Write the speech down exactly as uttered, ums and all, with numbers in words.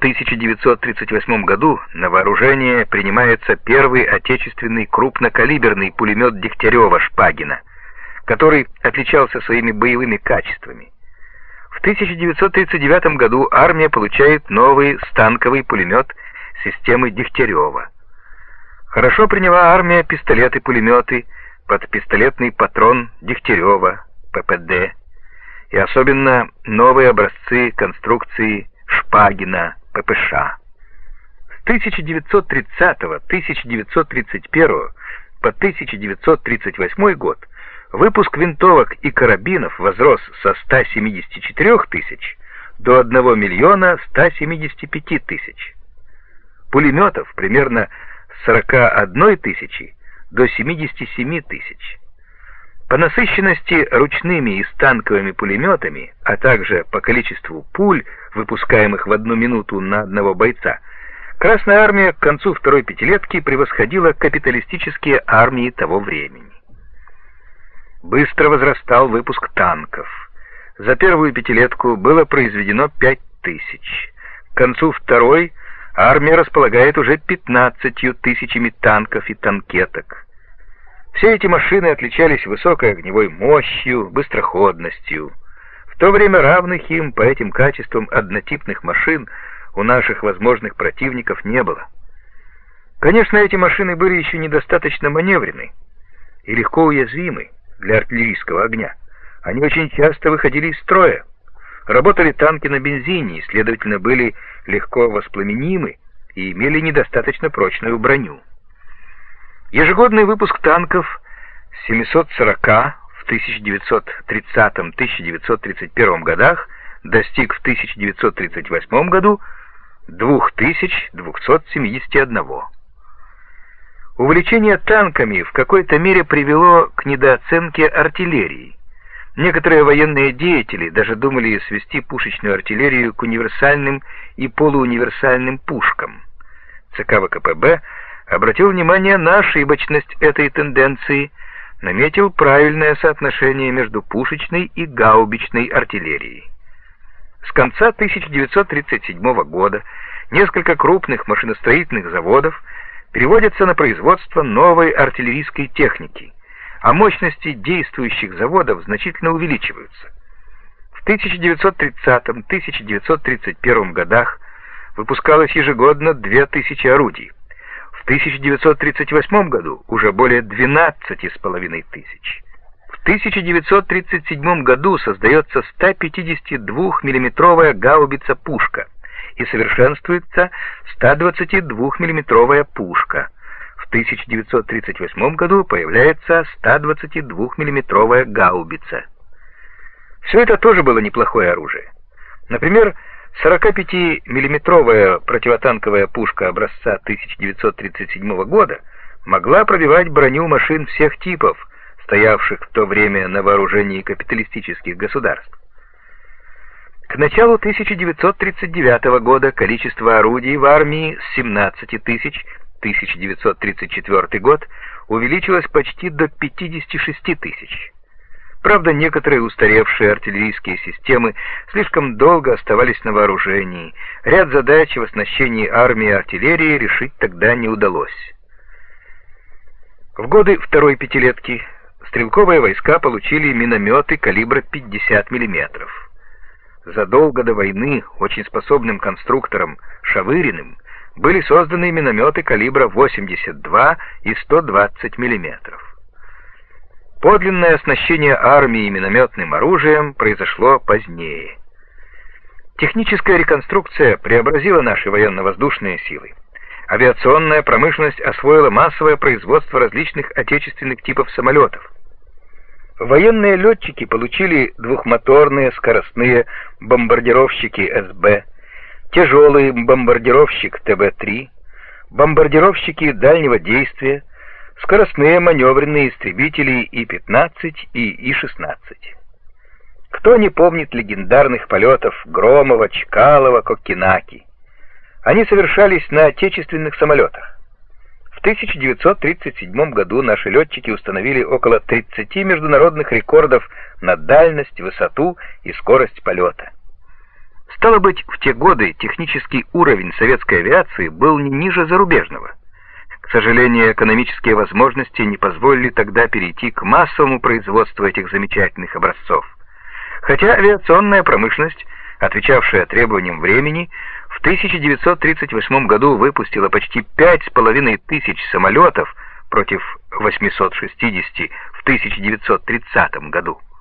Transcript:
тысяча девятьсот тридцать восьмом году на вооружение принимается первый отечественный крупнокалиберный пулемет Дегтярева-Шпагина, который отличался своими боевыми качествами. В тысяча девятьсот тридцать девятом году армия получает новый станковый пулемет системы Дегтярева. Хорошо приняла армия пистолеты-пулеметы под пистолетный патрон Дегтярева, ППД, и особенно новые образцы конструкции Шпагина, ППШ. С тысяча девятьсот тридцатого — тысяча девятьсот тридцать первого по тысяча девятьсот тридцать восьмой год выпуск винтовок и карабинов возрос со ста семидесяти четырёх тысяч до одного миллиона ста семидесяти пяти тысяч. Пулеметов примерно с сорока одной тысячи до семидесяти семи тысяч. По насыщенности ручными и станковыми пулеметами, а также по количеству пуль, выпускаемых в одну минуту на одного бойца, Красная армия к концу второй пятилетки превосходила капиталистические армии того времени. Быстро возрастал выпуск танков. За первую пятилетку было произведено пять тысяч. К концу второй армия располагает уже пятнадцатью тысячами танков и танкеток. Все эти машины отличались высокой огневой мощью, быстроходностью. В то время равных им по этим качествам однотипных машин у наших возможных противников не было. Конечно, эти машины были еще недостаточно маневренны и легко уязвимы для артиллерийского огня. Они очень часто выходили из строя. Работали танки на бензине и, следовательно, были легко воспламенимы и имели недостаточно прочную броню. Ежегодный выпуск танков с семисот сорока в тысяча девятьсот тридцатом — тысяча девятьсот тридцать первом годах достиг в тысяча девятьсот тридцать восьмом году двух тысяч двухсот семидесяти одного. Увлечение танками в какой-то мере привело к недооценке артиллерии. Некоторые военные деятели даже думали свести пушечную артиллерию к универсальным и полууниверсальным пушкам. ЦК ВКПБ обратил внимание на ошибочность этой тенденции, наметил правильное соотношение между пушечной и гаубичной артиллерией. С конца тысяча девятьсот тридцать седьмого года несколько крупных машиностроительных заводов переводятся на производство новой артиллерийской техники, а мощности действующих заводов значительно увеличиваются. В тысяча девятьсот тридцатом — тысяча девятьсот тридцать первом годах выпускалось ежегодно две тысячи орудий. В тысяча девятьсот тридцать восьмом году уже более двенадцати с половиной тысяч. В тысяча девятьсот тридцать седьмом году создается ста пятидесятидвухмиллиметровая гаубица-пушка и совершенствуется ста двадцатидвухмиллиметровая пушка. В тысяча девятьсот тридцать восьмом году появляется ста двадцатидвухмиллиметровая гаубица. Все это тоже было неплохое оружие. Например, сорокапятимиллиметровая противотанковая пушка образца тысяча девятьсот тридцать седьмого года могла пробивать броню машин всех типов, стоявших в то время на вооружении капиталистических государств. К началу тысяча девятьсот тридцать девятого года количество орудий в армии с семнадцати тысяч, тысяча девятьсот тридцать четвёртый год, увеличилось почти до пятидесяти шести тысяч. Правда, некоторые устаревшие артиллерийские системы слишком долго оставались на вооружении. Ряд задач в оснащении армии артиллерии решить тогда не удалось. В годы второй пятилетки стрелковые войска получили минометы калибра пятьдесят миллиметров. Задолго до войны очень способным конструктором Шавыриным были созданы минометы калибра восемьдесят два и сто двадцать миллиметров. Подлинное оснащение армии минометным оружием произошло позднее. Техническая реконструкция преобразила наши военно-воздушные силы. Авиационная промышленность освоила массовое производство различных отечественных типов самолетов. Военные летчики получили двухмоторные скоростные бомбардировщики СБ, тяжелый бомбардировщик Тэ Бэ три, бомбардировщики дальнего действия, скоростные маневренные истребители И пятнадцать и И шестнадцать. Кто не помнит легендарных полетов Громова, Чкалова, Коккинаки? Они совершались на отечественных самолетах. В тысяча девятьсот тридцать седьмом году наши летчики установили около тридцати международных рекордов на дальность, высоту и скорость полета. Стало быть, в те годы технический уровень советской авиации был не ниже зарубежного. К сожалению, экономические возможности не позволили тогда перейти к массовому производству этих замечательных образцов. Хотя авиационная промышленность, отвечавшая требованиям времени, в тысяча девятьсот тридцать восьмом году выпустила почти пять с половиной тысяч самолетов против восьмисот шестидесяти в тысяча девятьсот тридцатом году.